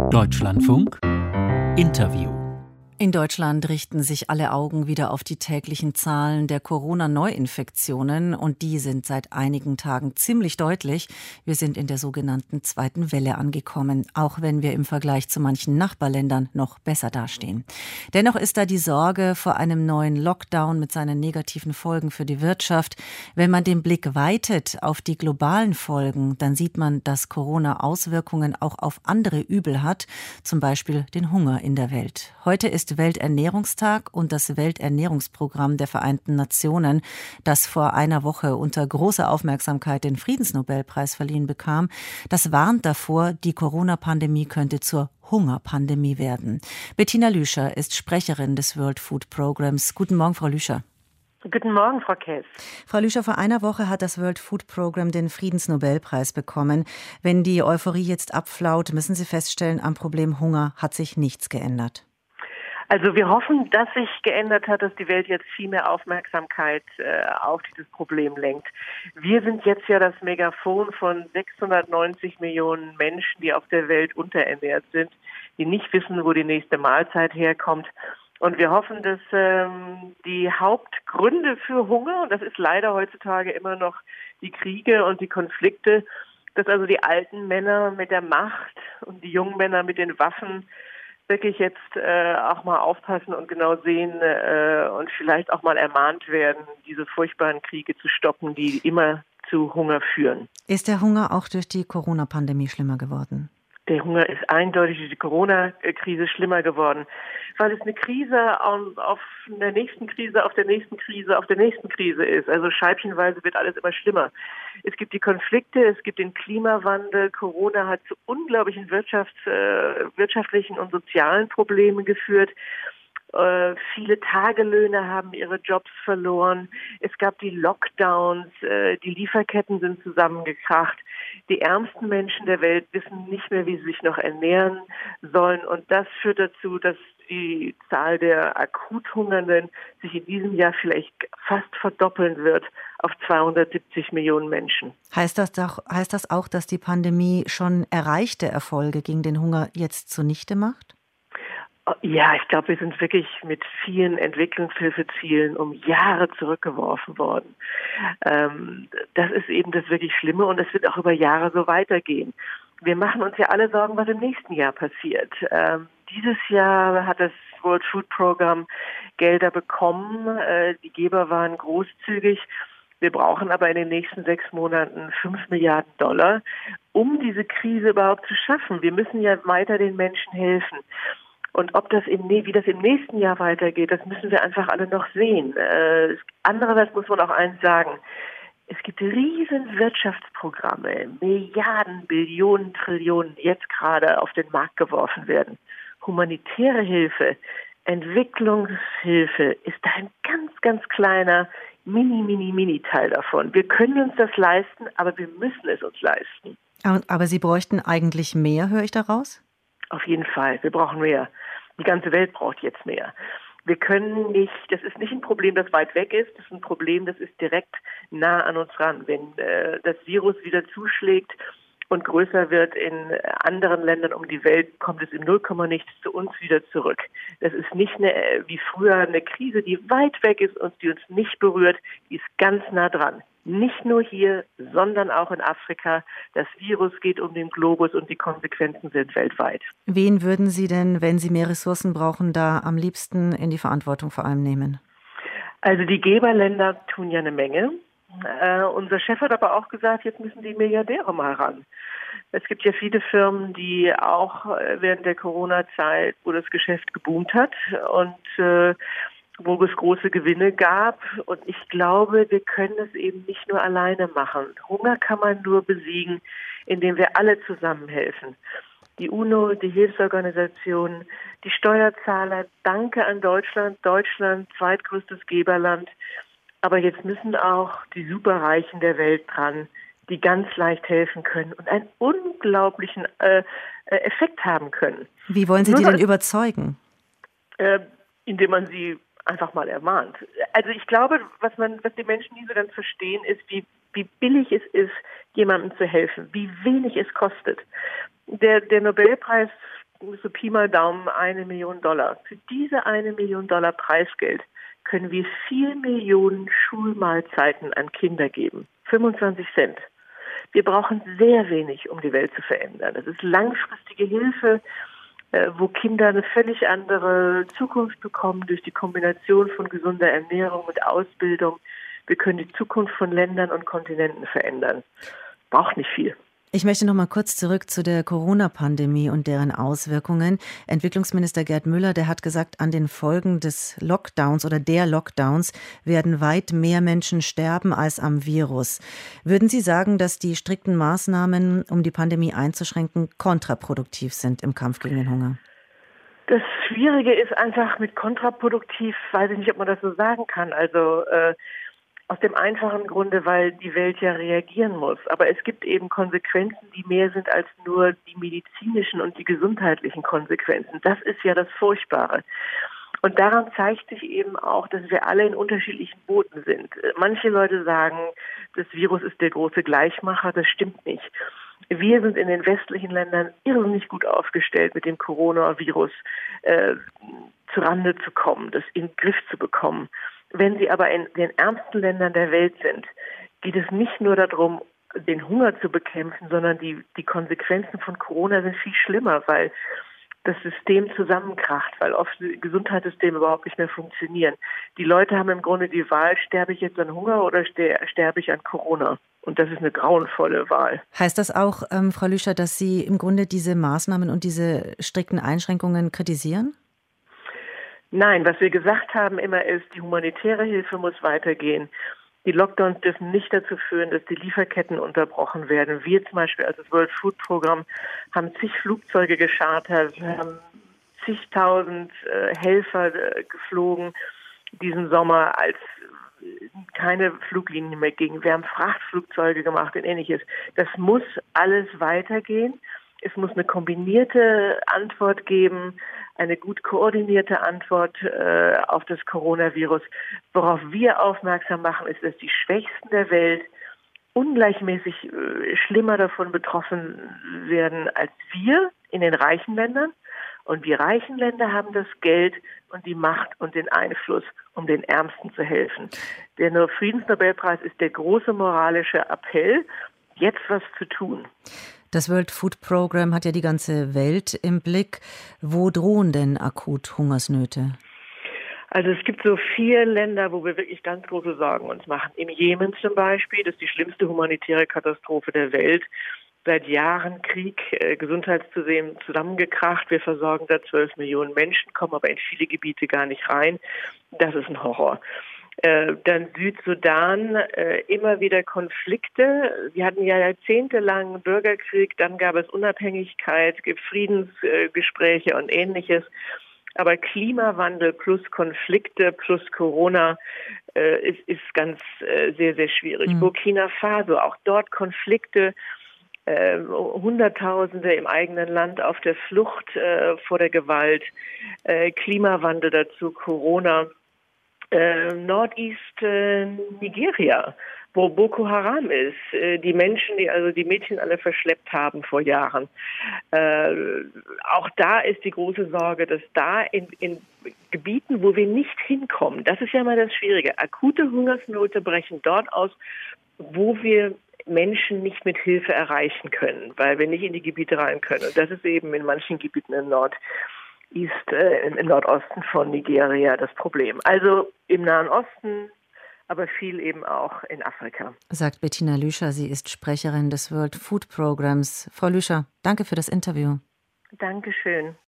Deutschlandfunk Interview. In Deutschland richten sich alle Augen wieder auf die täglichen Zahlen der Corona-Neuinfektionen und die sind seit einigen Tagen ziemlich deutlich. Wir sind in der sogenannten zweiten Welle angekommen, auch wenn wir im Vergleich zu manchen Nachbarländern noch besser dastehen. Dennoch ist da die Sorge vor einem neuen Lockdown mit seinen negativen Folgen für die Wirtschaft. Wenn man den Blick weitet auf die globalen Folgen, dann sieht man, dass Corona Auswirkungen auch auf andere Übel hat, zum Beispiel den Hunger in der Welt. Heute ist Welternährungstag und das Welternährungsprogramm der Vereinten Nationen, das vor einer Woche unter großer Aufmerksamkeit den Friedensnobelpreis verliehen bekam, das warnt davor, die Corona-Pandemie könnte zur Hungerpandemie werden. Bettina Lüscher ist Sprecherin des World Food Programs. Guten Morgen, Frau Lüscher. Guten Morgen, Frau Käß. Frau Lüscher, vor einer Woche hat das World Food Program den Friedensnobelpreis bekommen. Wenn die Euphorie jetzt abflaut, müssen Sie feststellen, am Problem Hunger hat sich nichts geändert. Also wir hoffen, dass sich geändert hat, dass die Welt jetzt viel mehr Aufmerksamkeit auf dieses Problem lenkt. Wir sind jetzt ja das Megafon von 690 Millionen Menschen, die auf der Welt unterernährt sind, die nicht wissen, wo die nächste Mahlzeit herkommt. Und wir hoffen, dass die Hauptgründe für Hunger, und das ist leider heutzutage immer noch die Kriege und die Konflikte, dass also die alten Männer mit der Macht und die jungen Männer mit den Waffen wirklich jetzt auch mal aufpassen und genau sehen und vielleicht auch mal ermahnt werden, diese furchtbaren Kriege zu stoppen, die immer zu Hunger führen. Ist der Hunger auch durch die Corona-Pandemie schlimmer geworden? Der Hunger ist eindeutig durch die Corona-Krise schlimmer geworden, weil es eine Krise auf der nächsten Krise, auf der nächsten Krise, auf der nächsten Krise ist. Also scheibchenweise wird alles immer schlimmer. Es gibt die Konflikte, es gibt den Klimawandel. Corona hat zu unglaublichen wirtschaftlichen und sozialen Problemen geführt. Viele Tagelöhner haben ihre Jobs verloren. Es gab die Lockdowns, die Lieferketten sind zusammengekracht. Die ärmsten Menschen der Welt wissen nicht mehr, wie sie sich noch ernähren sollen. Und das führt dazu, dass die Zahl der akut Hungernden sich in diesem Jahr vielleicht fast verdoppeln wird auf 270 Millionen Menschen. Heißt das auch, dass die Pandemie schon erreichte Erfolge gegen den Hunger jetzt zunichte macht? Ja, ich glaube, wir sind wirklich mit vielen Entwicklungshilfezielen um Jahre zurückgeworfen worden. Das ist eben das wirklich Schlimme und es wird auch über Jahre so weitergehen. Wir machen uns ja alle Sorgen, was im nächsten Jahr passiert. Dieses Jahr hat das World Food Program Gelder bekommen. Die Geber waren großzügig. Wir brauchen aber in den nächsten 6 Monaten 5 Milliarden $, um diese Krise überhaupt zu schaffen. Wir müssen ja weiter den Menschen helfen. Und wie das im nächsten Jahr weitergeht, das müssen wir einfach alle noch sehen. Andererseits muss man auch eins sagen. Es gibt riesen Wirtschaftsprogramme, Milliarden, Billionen, Trillionen, die jetzt gerade auf den Markt geworfen werden. Humanitäre Hilfe, Entwicklungshilfe ist ein ganz, ganz kleiner Mini-Teil davon. Wir können uns das leisten, aber wir müssen es uns leisten. Aber Sie bräuchten eigentlich mehr, höre ich daraus? Auf jeden Fall, wir brauchen mehr. Die ganze Welt braucht jetzt mehr. Wir können nicht, das ist nicht ein Problem, das weit weg ist, das ist ein Problem, das ist direkt nah an uns ran. Wenn das Virus wieder zuschlägt und größer wird in anderen Ländern um die Welt, kommt es im Nullkommanichts zu uns wieder zurück. Das ist nicht wie früher eine Krise, die weit weg ist und die uns nicht berührt, die ist ganz nah dran. Nicht nur hier, sondern auch in Afrika. Das Virus geht um den Globus und die Konsequenzen sind weltweit. Wen würden Sie denn, wenn Sie mehr Ressourcen brauchen, da am liebsten in die Verantwortung vor allem nehmen? Also die Geberländer tun ja eine Menge. Unser Chef hat aber auch gesagt, jetzt müssen die Milliardäre mal ran. Es gibt ja viele Firmen, die auch während der Corona-Zeit, wo das Geschäft geboomt hat und wo es große Gewinne gab. Und ich glaube, wir können es eben nicht nur alleine machen. Hunger kann man nur besiegen, indem wir alle zusammenhelfen. Die UNO, die Hilfsorganisationen, die Steuerzahler, danke an Deutschland. Deutschland, zweitgrößtes Geberland. Aber jetzt müssen auch die Superreichen der Welt dran, die ganz leicht helfen können und einen unglaublichen Effekt haben können. Wie wollen Sie die denn überzeugen? Indem man sie einfach mal ermahnt. Also ich glaube, was die Menschen nie so ganz verstehen, ist, wie billig es ist, jemandem zu helfen, wie wenig es kostet. Der Nobelpreis so Pi mal Daumen $1 Million. Für diese $1 Million Preisgeld können wir 4 Millionen Schulmahlzeiten an Kinder geben. 25 Cent. Wir brauchen sehr wenig, um die Welt zu verändern. Das ist langfristige Hilfe, wo Kinder eine völlig andere Zukunft bekommen durch die Kombination von gesunder Ernährung und Ausbildung. Wir können die Zukunft von Ländern und Kontinenten verändern. Braucht nicht viel. Ich möchte noch mal kurz zurück zu der Corona-Pandemie und deren Auswirkungen. Entwicklungsminister Gerd Müller, der hat gesagt, an den Folgen des Lockdowns oder der Lockdowns werden weit mehr Menschen sterben als am Virus. Würden Sie sagen, dass die strikten Maßnahmen, um die Pandemie einzuschränken, kontraproduktiv sind im Kampf gegen den Hunger? Das Schwierige ist einfach mit kontraproduktiv, weiß ich nicht, ob man das so sagen kann. Also aus dem einfachen Grunde, weil die Welt ja reagieren muss. Aber es gibt eben Konsequenzen, die mehr sind als nur die medizinischen und die gesundheitlichen Konsequenzen. Das ist ja das Furchtbare. Und daran zeigt sich eben auch, dass wir alle in unterschiedlichen Booten sind. Manche Leute sagen, das Virus ist der große Gleichmacher. Das stimmt nicht. Wir sind in den westlichen Ländern irrsinnig gut aufgestellt, mit dem Coronavirus zurande zu kommen, das in den Griff zu bekommen. Wenn Sie aber in den ärmsten Ländern der Welt sind, geht es nicht nur darum, den Hunger zu bekämpfen, sondern die Konsequenzen von Corona sind viel schlimmer, weil das System zusammenkracht, weil oft Gesundheitssysteme überhaupt nicht mehr funktionieren. Die Leute haben im Grunde die Wahl, sterbe ich jetzt an Hunger oder sterbe ich an Corona? Und das ist eine grauenvolle Wahl. Heißt das auch, Frau Lüscher, dass Sie im Grunde diese Maßnahmen und diese strikten Einschränkungen kritisieren? Nein, was wir gesagt haben immer ist, die humanitäre Hilfe muss weitergehen. Die Lockdowns dürfen nicht dazu führen, dass die Lieferketten unterbrochen werden. Wir zum Beispiel als das World Food Program haben zig Flugzeuge geschartert, wir haben zigtausend Helfer geflogen diesen Sommer, als keine Fluglinien mehr gingen. Wir haben Frachtflugzeuge gemacht und Ähnliches. Das muss alles weitergehen. Es muss eine kombinierte Antwort geben, eine gut koordinierte Antwort auf das Coronavirus. Worauf wir aufmerksam machen, ist, dass die Schwächsten der Welt ungleichmäßig schlimmer davon betroffen werden als wir in den reichen Ländern. Und die reichen Länder haben das Geld und die Macht und den Einfluss, um den Ärmsten zu helfen. Der Friedensnobelpreis ist der große moralische Appell, jetzt was zu tun. Das World Food Program hat ja die ganze Welt im Blick. Wo drohen denn akut Hungersnöte? Also es gibt so 4 Länder, wo wir wirklich ganz große Sorgen uns machen. Im Jemen zum Beispiel, das ist die schlimmste humanitäre Katastrophe der Welt. Seit Jahren Krieg, Gesundheitssystem zusammengekracht. Wir versorgen da 12 Millionen Menschen, kommen aber in viele Gebiete gar nicht rein. Das ist ein Horror. Dann Südsudan, immer wieder Konflikte. Wir hatten ja jahrzehntelang Bürgerkrieg, dann gab es Unabhängigkeit, Friedensgespräche und Ähnliches. Aber Klimawandel plus Konflikte plus Corona ist ganz sehr, sehr schwierig. Burkina Faso, auch dort Konflikte, Hunderttausende im eigenen Land auf der Flucht vor der Gewalt, Klimawandel dazu, Corona. Northeast Nigeria, wo Boko Haram ist, die Menschen, die Mädchen alle verschleppt haben vor Jahren. Auch da ist die große Sorge, dass da in Gebieten, wo wir nicht hinkommen, das ist ja mal das Schwierige, akute Hungersnöte brechen dort aus, wo wir Menschen nicht mit Hilfe erreichen können, weil wir nicht in die Gebiete rein können. Und das ist eben in manchen Gebieten im Nordosten von Nigeria das Problem. Also im Nahen Osten, aber viel eben auch in Afrika. Sagt Bettina Lüscher, sie ist Sprecherin des World Food Programs. Frau Lüscher, danke für das Interview. Dankeschön.